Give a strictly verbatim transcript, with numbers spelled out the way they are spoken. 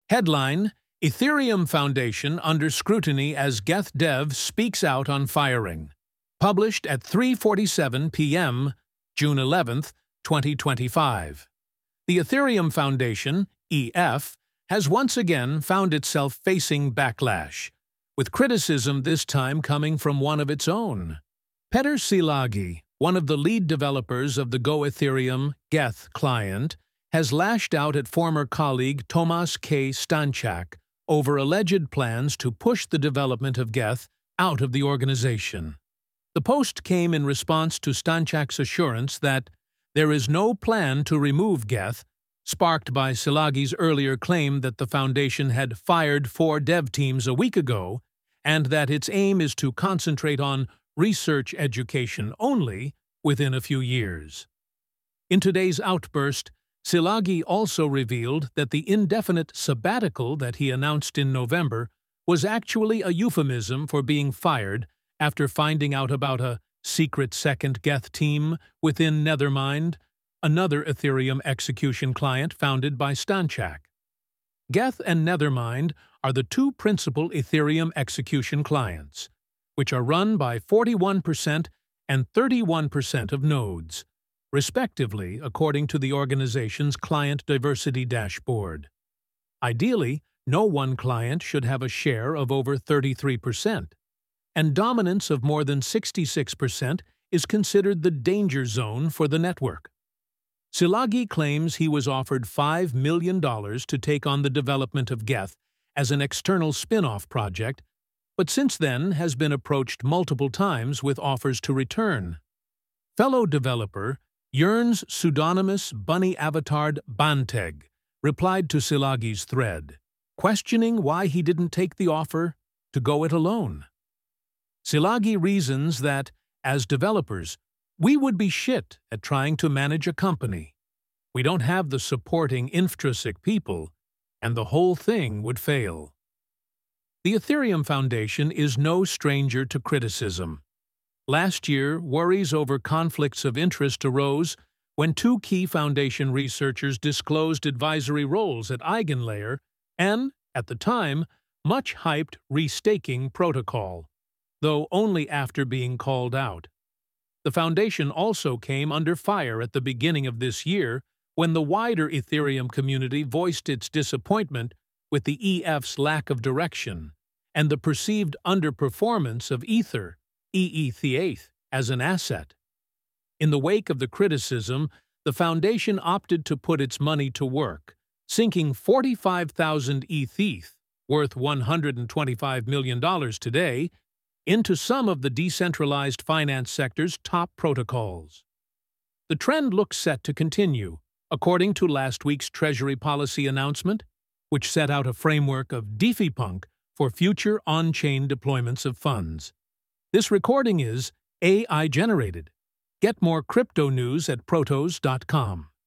Headline: Ethereum Foundation under scrutiny as Geth dev speaks out on firing. Published at three forty-seven p m, June eleventh, twenty twenty-five. The Ethereum Foundation, E F, has once again found itself facing backlash, with criticism this time coming from one of its own. Peter Szilágyi, one of the lead developers of the Go Ethereum Geth client, has lashed out at former colleague Tomasz K. Stańczak over alleged plans to push the development of Geth out of the organization. The post came in response to Stańczak's assurance that there is no plan to remove Geth, sparked by Szilágyi's earlier claim that the foundation had fired four dev teams a week ago and that its aim is to concentrate on research education only within a few years. In today's outburst, Szilágyi also revealed that the indefinite sabbatical that he announced in November was actually a euphemism for being fired after finding out about a secret second Geth team within Nethermind, another Ethereum execution client founded by Stańczak. Geth and Nethermind are the two principal Ethereum execution clients, which are run by forty-one percent and thirty-one percent of nodes, respectively, according to the organization's Client Diversity Dashboard. Ideally, no one client should have a share of over thirty-three percent, and dominance of more than sixty-six percent is considered the danger zone for the network. Szilágyi claims he was offered five million dollars to take on the development of Geth as an external spin-off project, but since then has been approached multiple times with offers to return. Fellow developer Yearn's pseudonymous bunny avatared Banteg replied to Szilágyi's thread, questioning why he didn't take the offer to go it alone. Szilágyi reasons that, as developers, we would be shit at trying to manage a company. We don't have the supporting intrinsic people, and the whole thing would fail. The Ethereum Foundation is no stranger to criticism. Last year, worries over conflicts of interest arose when two key Foundation researchers disclosed advisory roles at EigenLayer and, at the time, much-hyped restaking protocol, though only after being called out. The Foundation also came under fire at the beginning of this year when the wider Ethereum community voiced its disappointment with the E F's lack of direction and the perceived underperformance of Ether, E E T H, as an asset. In the wake of the criticism, the Foundation opted to put its money to work, sinking forty-five thousand E T H, worth one hundred twenty-five million dollars today, into some of the decentralized finance sector's top protocols. The trend looks set to continue, according to last week's Treasury policy announcement, which set out a framework of DeFiPunk for future on-chain deployments of funds. This recording is A I generated. Get more crypto news at protos dot com.